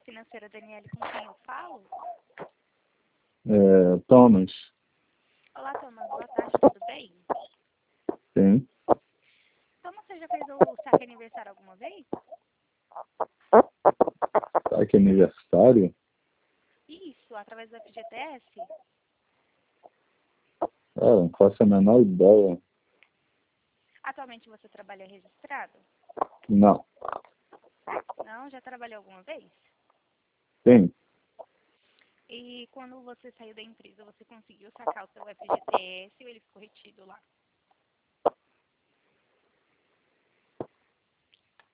financeira Daniele, com quem eu falo? Thomas. Olá, Thomas. Boa tarde, tudo bem? Sim. Thomas, você já fez o saque aniversário alguma vez? Saque aniversário? Isso, através do FGTS? Não faço a menor ideia. Atualmente você trabalha registrado? Não. Não? Já trabalhou alguma vez? Sim. E quando você saiu da empresa, você conseguiu sacar o seu FGTS ou ele ficou retido lá?